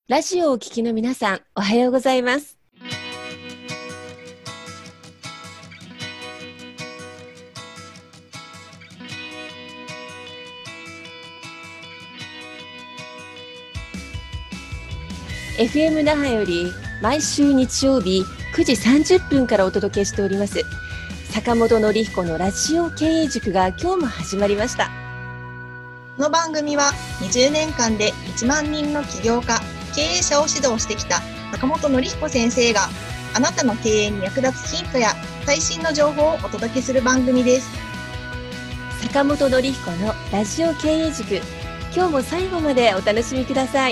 ラジオをお聞きの皆さん、おはようございます。FM 那覇より毎週日曜日9時30分からお届けしております坂本典彦のラジオ経営塾が今日も始まりました。 この番組は20年間で1万人の起業家、経営者を指導してきた坂本典彦先生があなたの経営に役立つヒントや最新の情報をお届けする番組です。 坂本典彦のラジオ経営塾、今日も最後までお楽しみください。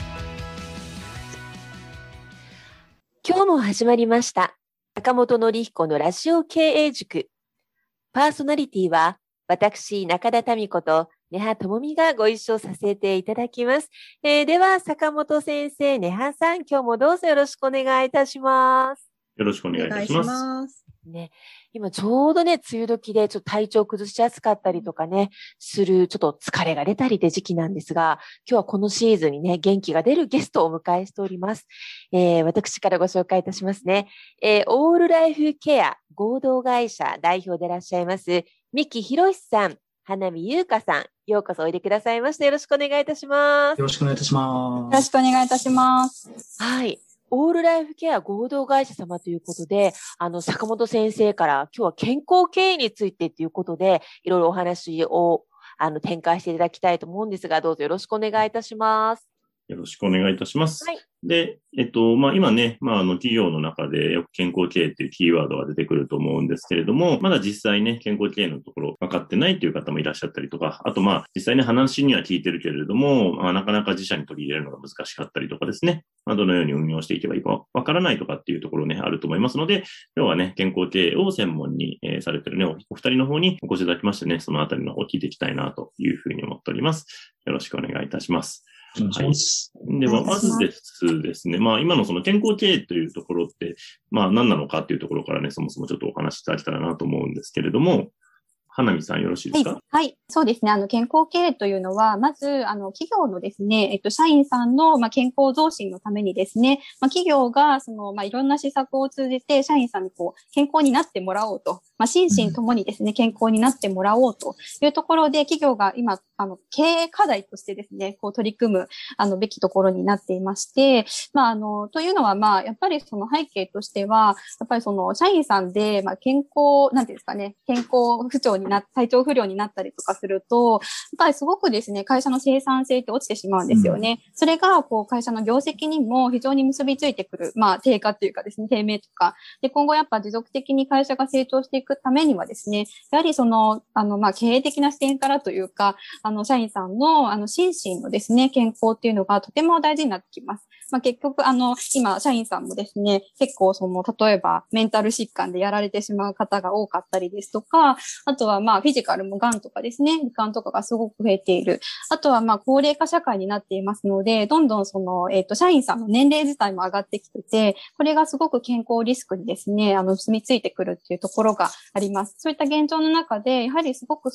今日も始まりました坂本典彦のラジオ経営塾。パーソナリティは私中田民子と根葉智美がご一緒させていただきます。では坂本先生、根葉さん、今日もどうぞよろしくお願いいたします。 よろしくお願いいたします。 ね、今ちょうどね、梅雨時でちょっと体調崩しやすかったりとかね、するちょっと疲れが出たりで時期なんですが、今日はこのシーズンにね、元気が出るゲストをお迎えしております。私からご紹介いたしますね。オールライフケア合同会社代表でいらっしゃいます、三木博さん、花見優香さん、ようこそおいでくださいました。よろしくお願いいたします。 よろしくお願いいたします。 よろしくお願いいたします。 はい。オールライフケア合同会社様ということで、坂本先生から今日は健康経営についてということで、いろいろお話を展開していただきたいと思うんですが、どうぞよろしくお願いいたします。 よろしくお願いいたします。 はい。 で、今ね、企業の中でよく健康経営っていうキーワードが出てくると思うんですけれども、まだ実際ね、健康経営のところ分かってないという方もいらっしゃったりとか、あと実際ね、話には聞いてるけれども、なかなか自社に取り入れるのが難しかったりとかですね、どのように運用していけばいいか分からないとかっていうところね、あると思いますので、今日はね、健康経営を専門にされてるね、お二人の方にお越しいただきましてね、そのあたりの方を聞いていきたいなというふうに思っております。よろしくお願いいたします。 お願いします。 はい。では、まずですね、今のその健康経営というところって、何なのかっていうところからね、そもそもちょっとお話しいただけたらなと思うんですけれども、花見さんよろしいですか？ はい。そうですね。健康経営というのは、まず、企業のですね、社員さんの、健康増進のためにですね、企業が、いろんな施策を通じて、社員さんに健康になってもらおうと、心身ともにですね、健康になってもらおうというところで、企業が今、経営課題としてですね、取り組む、べきところになっていまして、というのは、やっぱりその背景としては、やっぱりその、社員さんで、健康、なんていうんですかね、健康不調に体調不良になったりとかすると、やっぱりすごくですね、会社の生産性って落ちてしまうんですよね。それが、会社の業績にも非常に結びついてくる、低下っていうかですね、低迷とか。で、今後やっぱ持続的に会社が成長していくためにはですね、やはりその、経営的な視点からというか、社員さんの、心身のですね、健康っていうのがとても大事になってきます。結局、今、社員さんもですね、結構例えば、メンタル疾患でやられてしまう方が多かったりですとか、あとはフィジカルも癌とかですね、罹患とかがすごく増えている。あとは高齢化社会になっていますので、どんどん社員さんの年齢自体も上がってきてて、これがすごく健康リスクにですね、住みついてくるっていうところがあります。そういった現状の中で、やはりすごく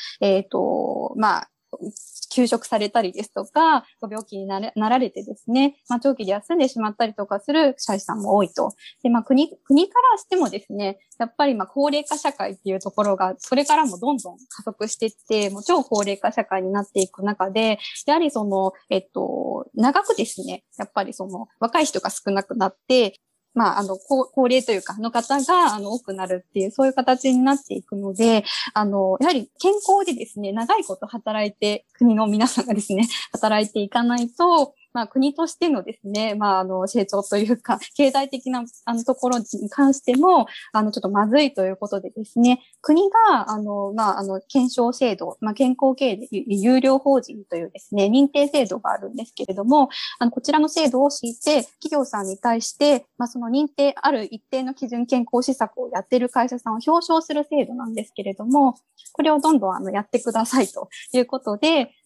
休職されたりですとか、ご病気になられてですね、長期で休んでしまったりとかする社員さんも多いと。で、国からしてもですね、やっぱり高齢化社会っていうところが、それからもどんどん加速していって、もう超高齢化社会になっていく中で、やはり長くですね、やっぱり若い人が少なくなって、高齢というか、の方が、多くなるっていう、そういう形になっていくので、やはり健康でですね、長いこと働いて、国の皆さんがですね、働いていかないと、国としてのですね、成長というか、経済的な、ところに関しても、ちょっとまずいということでですね、国が、検証制度、健康経営で有料法人というですね、認定制度があるんですけれども、こちらの制度を敷いて、企業さんに対して、その認定ある一定の基準健康施策をやっている会社さんを表彰する制度なんですけれども、これをどんどんやってくださいということで、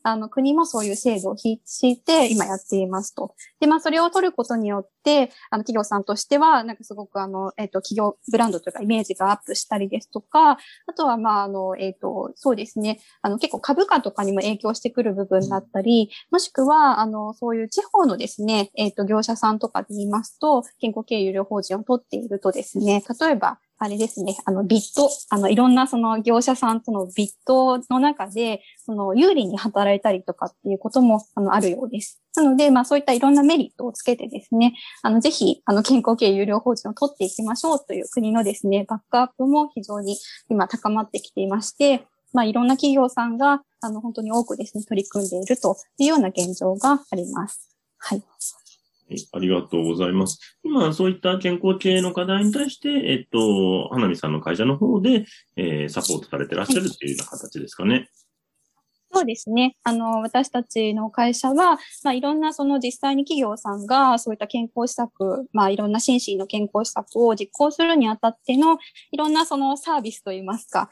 国もそういう制度を敷いて今やっていますと。で、それを取ることによって、企業さんとしては、なんかすごく企業ブランドというかイメージがアップしたりですとか、あとは、そうですね、結構株価とかにも影響してくる部分だったり、もしくは、そういう地方のですね、業者さんとかで言いますと、健康経営有料法人を取っているとですね、例えば、あれですね、ビット、いろんなその業者さんとのビットの中で、有利に働いたりとかっていうことも、あるようです。なので、そういったいろんなメリットをつけてですね、ぜひ、健康経営有料法人を取っていきましょうという国のですね、バックアップも非常に今高まってきていまして、いろんな企業さんが、本当に多くですね、取り組んでいるというような現状があります。はい。 ありがとうございます。今、そういった健康経営の課題に対して、花見さんの会社の方で、サポートされてらっしゃるっていうような形ですかね。 そうですね。私たちの会社は、いろんな実際に企業さんがそういった健康施策、いろんな心身の健康施策を実行するにあたっての、いろんなサービスといいますか、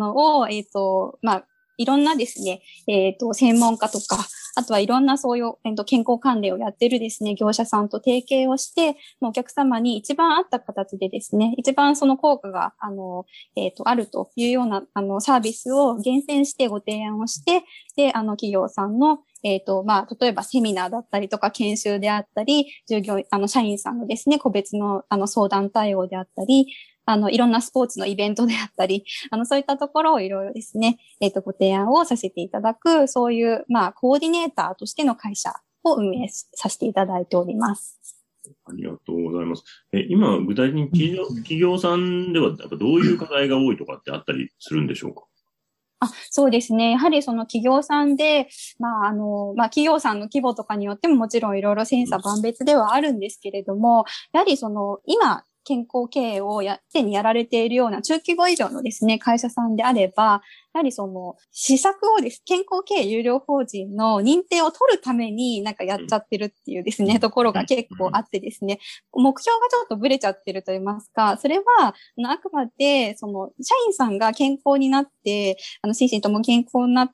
いろんなですね、専門家とか、あとはいろんなそういう、健康関連をやってるですね、業者さんと提携をして、お客様に一番合った形でですね、一番その効果が、あるというような、サービスを厳選してご提案をして、で、企業さんの、例えばセミナーだったりとか研修であったり、社員さんのですね、個別の、相談対応であったり、いろんなスポーツのイベントであったり、そういったところをいろいろですね、ご提案をさせていただく、そういう、コーディネーターとしての会社を運営させていただいております。 ありがとうございます。今、具体的に企業さんでは、やっぱどういう課題が多いとかってあったりするんでしょうか？ そうですね。やはりその企業さんで、企業さんの規模とかによってももちろんいろいろ千差万別ではあるんですけれども、やはり今、健康経営を手にやられているような中規模以上のですね、会社さんであれば、やはり施策を健康経営有料法人の認定を取るためになんかやっちゃってるっていうですね、ところが結構あってですね、目標がちょっとブレちゃってると言いますか、それは、あくまで、社員さんが健康になって、心身とも健康になって、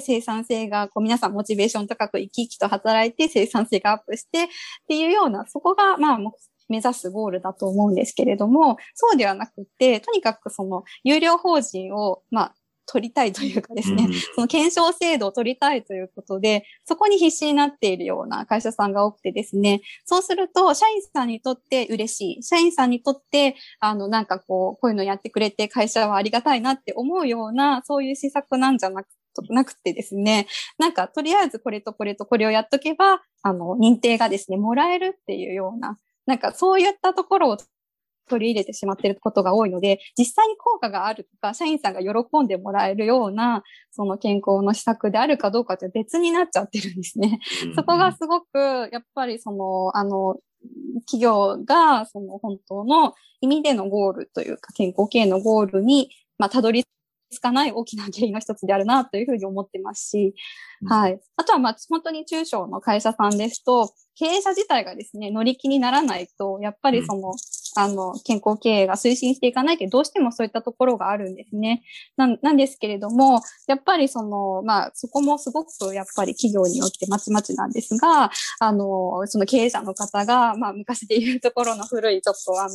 生産性が、皆さんモチベーション高く生き生きと働いて生産性がアップして、っていうような、そこが、目指すゴールだと思うんですけれども、そうではなくて、とにかく有料法人を、取りたいというかですね、その検証制度を取りたいということで、そこに必死になっているような会社さんが多くてですね、そうすると、社員さんにとって嬉しい。社員さんにとって、こういうのやってくれて会社はありがたいなって思うような、そういう施策なんじゃなくてですね、とりあえずこれとこれとこれをやっとけば、認定がですね、もらえるっていうような、そういったところを取り入れてしまっていることが多いので、実際に効果があるとか、社員さんが喜んでもらえるような、健康の施策であるかどうかって別になっちゃってるんですね。そこがすごく、やっぱり企業が、本当の意味でのゴールというか、健康経営のゴールに、たどり着かない大きな原因の一つであるなというふうに思ってますし、はい。あとは本当に中小の会社さんですと、経営者自体がですね、乗り気にならないと、やっぱり健康経営が推進していかないってどうしてもそういったところがあるんですね。なんですけれども、やっぱりそこもすごくやっぱり企業によってまちまちなんですが、その経営者の方が、昔で言うところの古いちょっ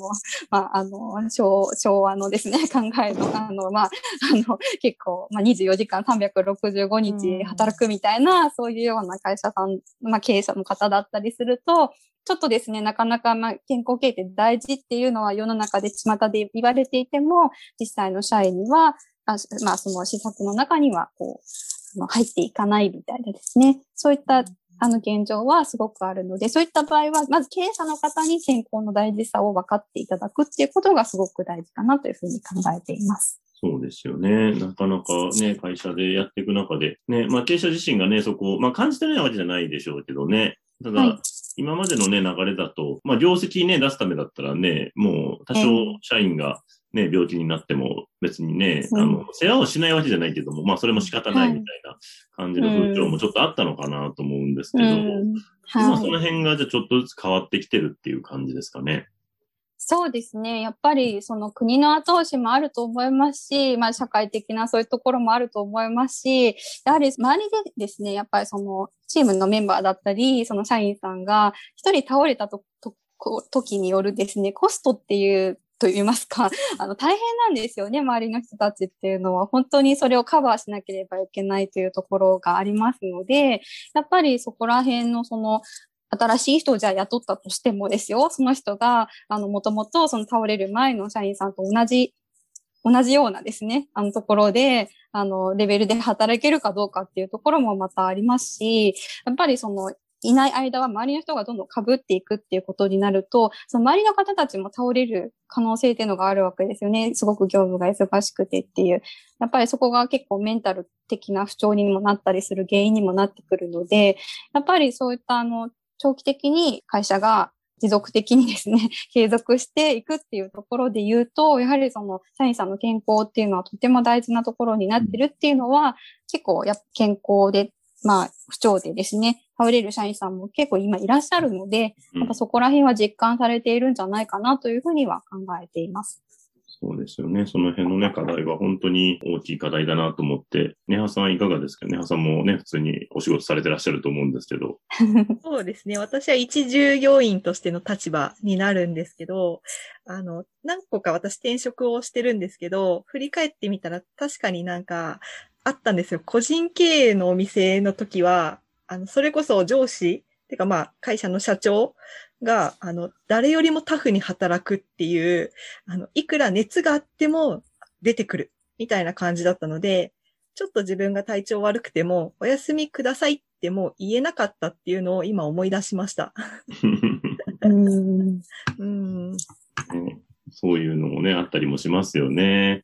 と昭和のですね、考えの、結構、24時間365日働くみたいな、そういうような会社さん、経営者の方だったりすると、ちょっとですね、なかなか健康経営って大事っていうのは世の中で巷で言われていても、実際の社員には、その施策の中には、入っていかないみたいなですね。そういった、現状はすごくあるので、そういった場合は、まず経営者の方に健康の大事さを分かっていただくっていうことがすごく大事かなというふうに考えています。 そうですよね。なかなかね、会社でやっていく中で、ね、経営者自身がね、そこを、感じてないわけじゃないでしょうけどね。ただ、はい、今までのね、流れだと、業績ね、出すためだったらね、もう多少社員がね、病気になっても別にね、世話をしないわけじゃないけども、それも仕方ないみたいな感じの風潮もちょっとあったのかなと思うんですけど、今その辺がじゃあちょっとずつ変わってきてるっていう感じですかね。 そうですね。やっぱりその国の後押しもあると思いますし、社会的なそういうところもあると思いますし、やはり周りでですね、やっぱりそのチームのメンバーだったり、その社員さんが一人倒れた時によるですね、コストっていうと言いますか、大変なんですよね、周りの人たちっていうのは。本当にそれをカバーしなければいけないというところがありますので、やっぱりそこら辺のその、新しい人をじゃあ雇ったとしてもですよ、その人が、もともとその倒れる前の社員さんと同じようなですね、ところで、レベルで働けるかどうかっていうところもまたありますし、やっぱりその、いない間は周りの人がどんどん被っていくっていうことになると、その周りの方たちも倒れる可能性っていうのがあるわけですよね。すごく業務が忙しくてっていう。やっぱりそこが結構メンタル的な不調にもなったりする原因にもなってくるので、やっぱりそういった長期的に会社が持続的にですね、継続していくっていうところで言うと、やはりその社員さんの健康っていうのはとても大事なところになってるっていうのは、結構健康で、不調でですね、倒れる社員さんも結構今いらっしゃるので、やっぱそこら辺は実感されているんじゃないかなというふうには考えています。 そうですよね。その辺のね、課題は本当に大きい課題だなと思って、ネハさんいかがですか？ネハさんもね、普通にお仕事されてらっしゃると思うんですけど。 そうですね。私は一従業員としての立場になるんですけど、何個か私転職をしてるんですけど、振り返ってみたら確かになんかあったんですよ。個人経営のお店の時は、それこそ上司、てか会社の社長が、誰よりもタフに働くっていう、いくら熱があっても出てくるみたいな感じだったので、ちょっと自分が体調悪くても、お休みくださいってもう言えなかったっていうのを今思い出しました。 そういうのもね、あったりもしますよね。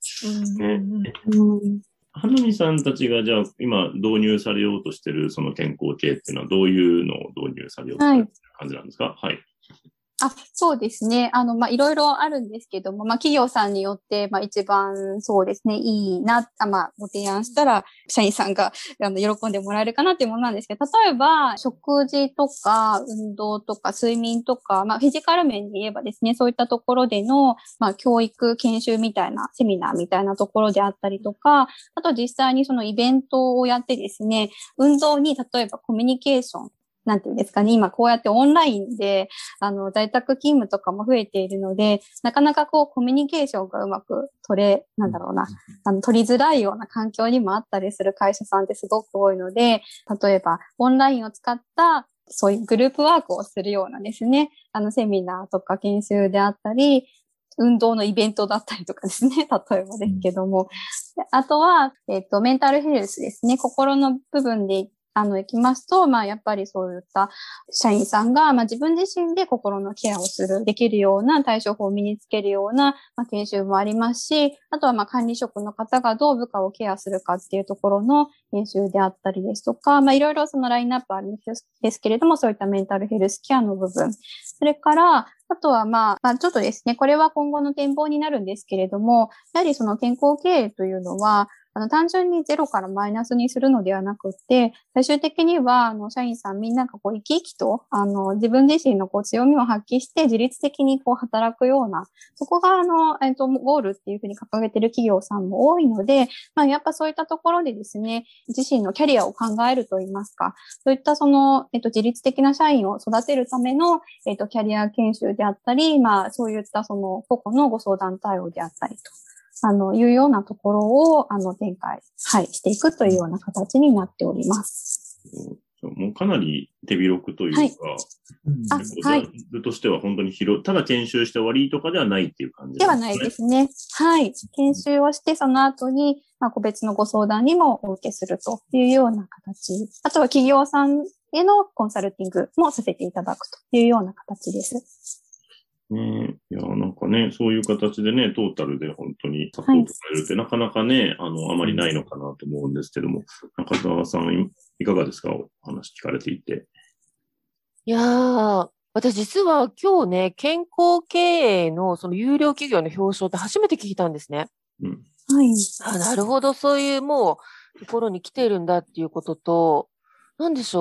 はなみさんたちがじゃあ今導入されようとしてるその健康系っていうのはどういうのを導入されようとしてる感じなんですか？はい。 そうですね。いろいろあるんですけども、企業さんによって、一番そうですね、いいな、ご提案したら、社員さんが、喜んでもらえるかなっていうものなんですけど、例えば、食事とか、運動とか、睡眠とか、フィジカル面で言えばですね、そういったところでの、教育、研修みたいな、セミナーみたいなところであったりとか、あと実際にそのイベントをやってですね、運動に例えばコミュニケーション、なんていうんですかね、今こうやってオンラインで、在宅勤務とかも増えているので、なかなかコミュニケーションがうまく取りづらいような環境にもあったりする会社さんってすごく多いので、例えばオンラインを使ったそういうグループワークをするようなですね、セミナーとか研修であったり、運動のイベントだったりとかですね、例えばですけども。あとは、メンタルヘルスですね、心の部分で行きますと、やっぱりそういった社員さんが、自分自身で心のケアをできるような対処法を身につけるような、研修もありますし、あとは管理職の方がどう部下をケアするかっていうところの研修であったりですとか、いろいろそのラインナップあるんですけれども、そういったメンタルヘルスケアの部分。それから、あとはちょっとですね、これは今後の展望になるんですけれども、やはりその健康経営というのは、単純にゼロからマイナスにするのではなくて、最終的には、社員さんみんなが生き生きと、自分自身の強みを発揮して自律的に働くような、そこがゴールっていうふうに掲げている企業さんも多いので、やっぱそういったところでですね、自身のキャリアを考えるといいますか、そういった自律的な社員を育てるための、キャリア研修であったり、そういった個々のご相談対応であったりと。いうようなところを、展開、していくというような形になっております。 もうかなり手広くというか、ジャンルとしては本当にただ研修して終わりとかではないっていう感じですね。 ではないですね。はい。研修をして、その後に、個別のご相談にもお受けするというような形。あとは企業さんへのコンサルティングもさせていただくというような形です。 いや、なんかね、そういう形でね、トータルで本当にサポートされるってなかなかね、あまりないのかなと思うんですけども、中澤さん、いかがですか？お話聞かれていて。 いやー、私実は今日ね、健康経営のその有料企業の表彰って初めて聞いたんですね。 はい。 なるほど、そういうもうところに来ているんだっていうことと、なんでしょう。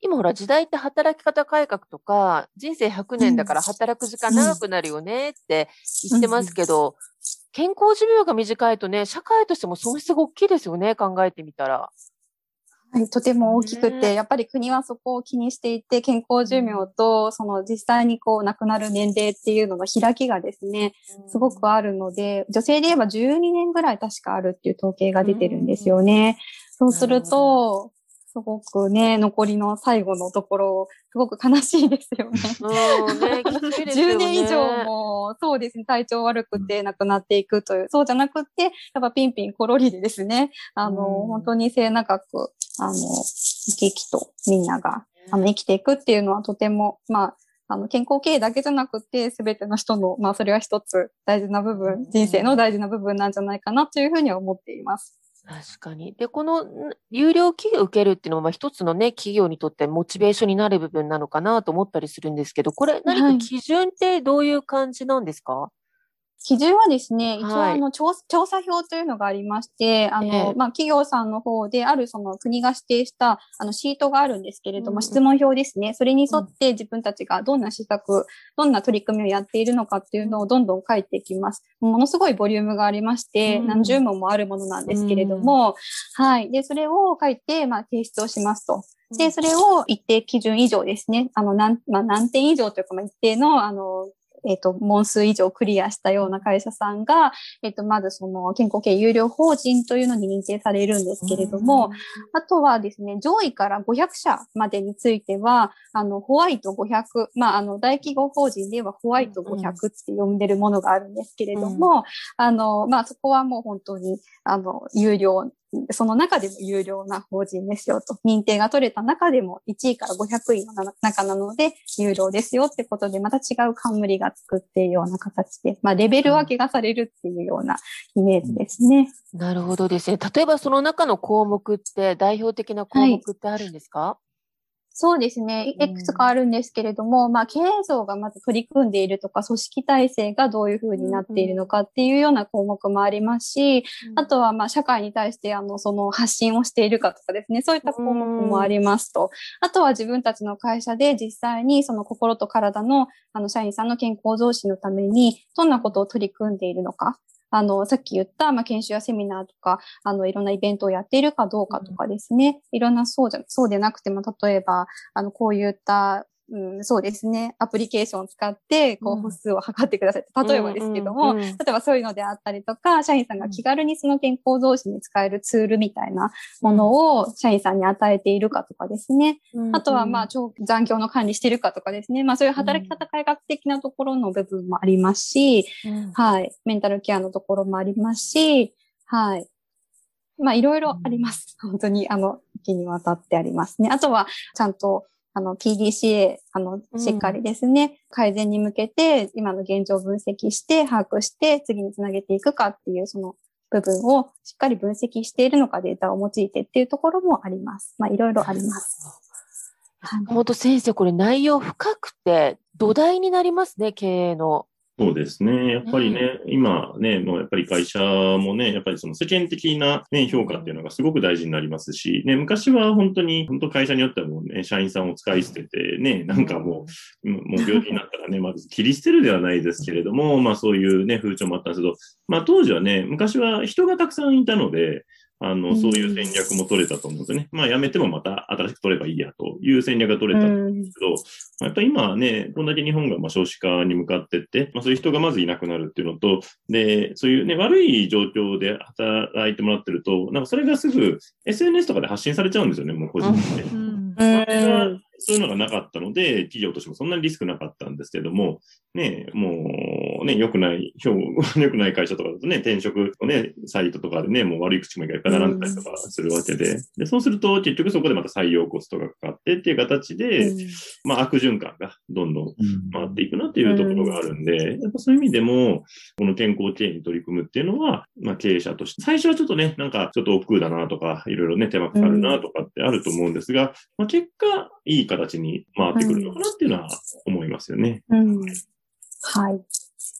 今ほら時代って働き方改革とか、人生100年だから働く時間長くなるよねって言ってますけど、健康寿命が短いとね、社会としても損失が大きいですよね、考えてみたら。 はい、とても大きくて、やっぱり国はそこを気にしていて、健康寿命と、その実際にこう亡くなる年齢っていうのの開きがですね、すごくあるので、女性で言えば12年ぐらい確かあるっていう統計が出てるんですよね。そうすると、すごくね、残りの最後のところ、すごく悲しいですよね。 ね、きついですよね。 10年以上も、そうですね、体調悪くて亡くなっていくという、そうじゃなくて、やっぱピンピンコロリでですね、本当に末永く、生き生きとみんなが、生きていくっていうのはとても、健康経営だけじゃなくて、すべての人の、それは一つ大事な部分、人生の大事な部分なんじゃないかなというふうには思っています。 確かに。で、この有料企業を受けるっていうのは、一つのね、企業にとってモチベーションになる部分なのかなと思ったりするんですけど、これ何か基準ってどういう感じなんですか？ 基準はですね、一応調査表というのがありまして、企業さんの方であるその国が指定した、シートがあるんですけれども、質問票ですね。それに沿って自分たちがどんな施策、どんな取り組みをやっているのかっていうのをどんどん書いていきます。ものすごいボリュームがありまして、何十問もあるものなんですけれども、はい。で、それを書いて、提出をしますと。で、それを一定基準以上ですね。何点以上というか、一定の、問数以上クリアしたような会社さんが、まずその健康経営有料法人というのに認定されるんですけれども、あとはですね、上位から500社までについては、ホワイト500、大企業法人ではホワイト500って呼んでるものがあるんですけれども、そこはもう本当に、有料、その中でも有料な法人ですよと。認定が取れた中でも1位から500位の中なので有料ですよってことで、また違う冠が作っているような形で、レベル分けがされるっていうようなイメージですね。 なるほどですね。例えばその中の項目って代表的な項目ってあるんですか？ そうですね。いくつかあるんですけれども、経営層がまず取り組んでいるとか、組織体制がどういうふうになっているのかっていうような項目もありますし、あとは社会に対してその発信をしているかとかですね、そういった項目もありますと。あとは自分たちの会社で実際にその心と体の社員さんの健康増進のためにどんなことを取り組んでいるのか。さっき言った、研修やセミナーとか、いろんなイベントをやっているかどうかとかですね。いろんなそうでなくても、例えば、こういった、そうですね。アプリケーションを使って、歩数を測ってください。例えばですけども、例えばそういうのであったりとか、社員さんが気軽にその健康増進に使えるツールみたいなものを社員さんに与えているかとかですね。あとは、残業の管理しているかとかですね。そういう働き方改革的なところの部分もありますし、はい。メンタルケアのところもありますし、はい。いろいろあります。本当に、気にわたってありますね。あとは、ちゃんと、PDCA、しっかりですね、改善に向けて、今の現状を分析して、把握して、次につなげていくかっていう、その部分をしっかり分析しているのか、データを用いてっていうところもあります。いろいろあります。 本当先生、これ内容深くて、土台になりますね、経営の。 そうですね。やっぱりね、今ね、もうやっぱり会社もね、やっぱりその世間的なね、評価っていうのがすごく大事になりますし、ね、昔は本当会社によってはもうね、社員さんを使い捨ててね、なんかもう病気になったらね、まず切り捨てるではないですけれども、そういうね、風潮もあったんですけど、当時はね、昔は人がたくさんいたので、そういう戦略も取れたと思うんですよね。辞めてもまた新しく取ればいいやという戦略が取れたんですけど、やっぱり今はね、こんだけ日本が少子化に向かってって、そういう人がまずいなくなるっていうのと、で、そういうね、悪い状況で働いてもらってると、なんかそれがすぐ SNS とかで発信されちゃうんですよね、もう個人で。そういうのがなかったので、企業としてもそんなにリスクなかったんですけども、ね、もうね、良くない会社とかだとね、転職のね、サイトとかでね、もう悪い口もいっぱい並んだりとかするわけで、そうすると結局そこでまた採用コストがかかってっていう形で、悪循環がどんどん回っていくなっていうところがあるんで、やっぱそういう意味でも、この健康経営に取り組むっていうのは、経営者として、最初はちょっとね、なんかちょっと億劫だなとか、いろいろね、手間かかるなとかってあると思うんですが、結果、いい形に回ってくるのかなっていうのは思いますよね。 はい。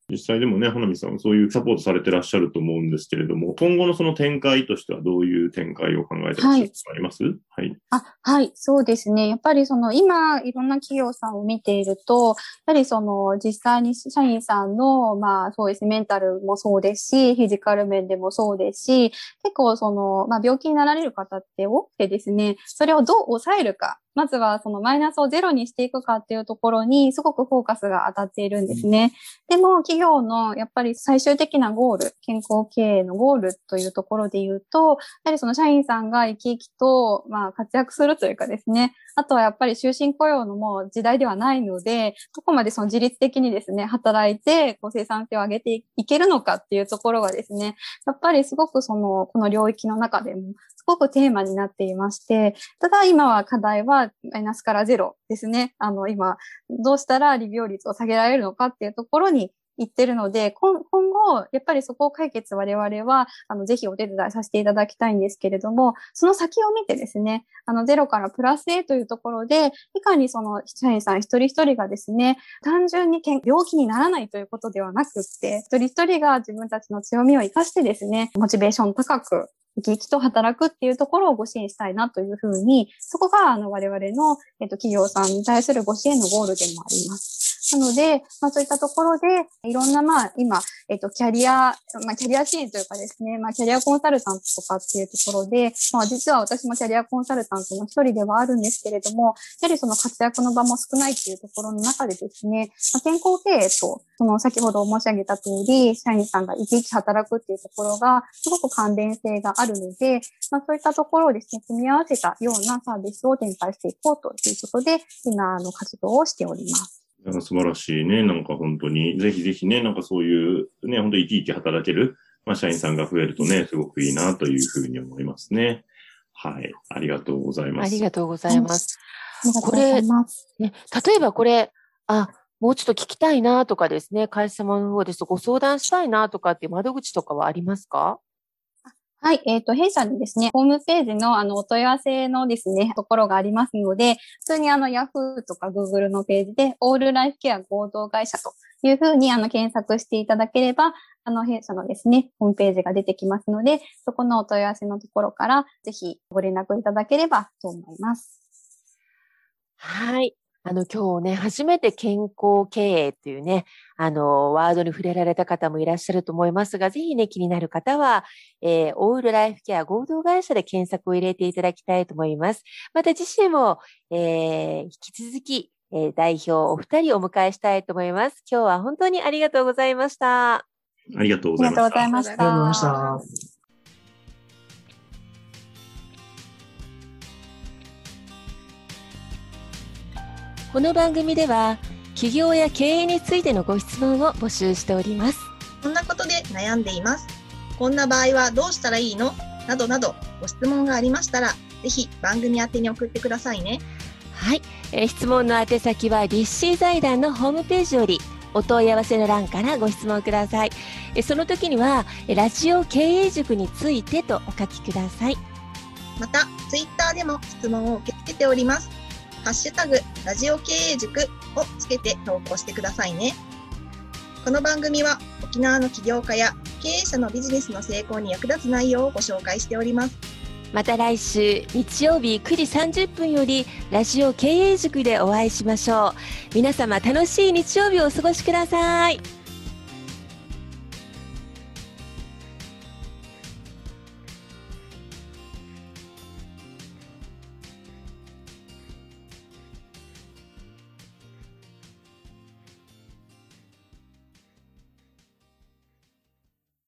実際でもね、花見さんそういうサポートされてらっしゃると思うんですけれども、今後のその展開としてはどういう展開を考えてらっしゃるあります？はい。 はい、そうですね。やっぱり今、いろんな企業さんを見ていると、やはり実際に社員さんの、そうですね、メンタルもそうですし、フィジカル面でもそうですし、結構病気になられる方って多くてですね、それをどう抑えるか。まずはマイナスをゼロにしていくかっていうところにすごくフォーカスが当たっているんですね。でも企業のやっぱり最終的なゴール、健康経営のゴールというところで言うと、やはり社員さんが生き生きと活躍するというかですね、あとはやっぱり終身雇用のもう時代ではないので、どこまで自律的にですね、働いて生産性を上げていけるのかっていうところがですね、やっぱりすごくこの領域の中でもすごくテーマになっていまして、ただ今は課題はマイナスからゼロですね。今、どうしたら利病率を下げられるのかっていうところに言ってるので、今後、やっぱりそこを解決我々は、ぜひお手伝いさせていただきたいんですけれども、その先を見てですね、ゼロからプラス A というところで、いかに社員さん一人一人がですね、単純に病気にならないということではなくって、一人一人が自分たちの強みを生かしてですね、モチベーション高く、生き生きと働くっていうところをご支援したいなというふうに、そこが我々の、企業さんに対するご支援のゴールでもあります。なので、そういったところで、いろんな今、キャリア支援というかですね、キャリアコンサルタントとかっていうところで、実は私もキャリアコンサルタントの一人ではあるんですけれども、やはり活躍の場も少ないっていうところの中でですね、健康経営と、先ほど申し上げた通り、社員さんが生き生き働くっていうところが、すごく関連性があるので、そういったところをですね、組み合わせたようなサービスを展開していこうということで、今、活動をしております。 素晴らしいね。本当に、ぜひぜひね、そういうね、本当に生き生き働ける、社員さんが増えるとね、すごくいいなというふうに思いますね。はい。ありがとうございます。 ありがとうございます。 これ、ね、 例えばこれ、もうちょっと聞きたいなとかですね、会社様の方ですとご相談したいなとかっていう窓口とかはありますか？ はい、弊社にですね、ホームページのお問い合わせのですね、ところがありますので、普通にYahoo とか Google のページで、オールライフケア合同会社というふうに検索していただければ、弊社のですね、ホームページが出てきますので、そこのお問い合わせのところから、ぜひご連絡いただければと思います。 はい。今日ね、初めて健康経営っていうね、ワードに触れられた方もいらっしゃると思いますが、ぜひね、気になる方は、オールライフケア合同会社で検索を入れていただきたいと思います。また自身も、引き続き、代表お二人お迎えしたいと思います。今日は本当にありがとうございました。 ありがとうございました。 ありがとうございました。 ありがとうございました。 この番組では起業や経営についてのご質問を募集しております。 こんなことで悩んでいます。こんな場合はどうしたらいいの？などなどご質問がありましたら、ぜひ番組宛てに送ってくださいね。 はい、質問の宛先は立志財団のホームページよりお問い合わせの欄からご質問ください。その時にはラジオ経営塾についてとお書きください。 またツイッターでも質問を受け付けております。ハッシュタグラジオ経営塾をつけて投稿してくださいね。この番組は沖縄の起業家や経営者のビジネスの成功に役立つ内容をご紹介しております。 また来週日曜日9時30分よりラジオ経営塾でお会いしましょう。皆様楽しい日曜日をお過ごしください。